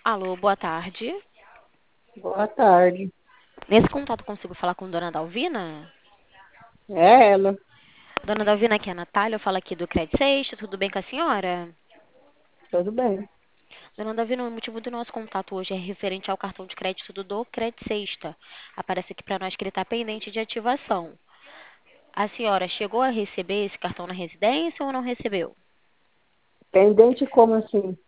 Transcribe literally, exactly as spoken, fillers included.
Alô, boa tarde. Boa tarde. Nesse contato consigo falar com Dona Dalvina? É ela. Dona Dalvina, aqui é a Natália, eu falo aqui do Credit Seixo, tudo bem com a senhora? Tudo bem. Dona Dalvina, o motivo do nosso contato hoje é referente ao cartão de crédito do do Credit Sexta. Aparece aqui para nós que ele está pendente de ativação. A senhora chegou a receber esse cartão na residência ou não recebeu? Pendente como assim?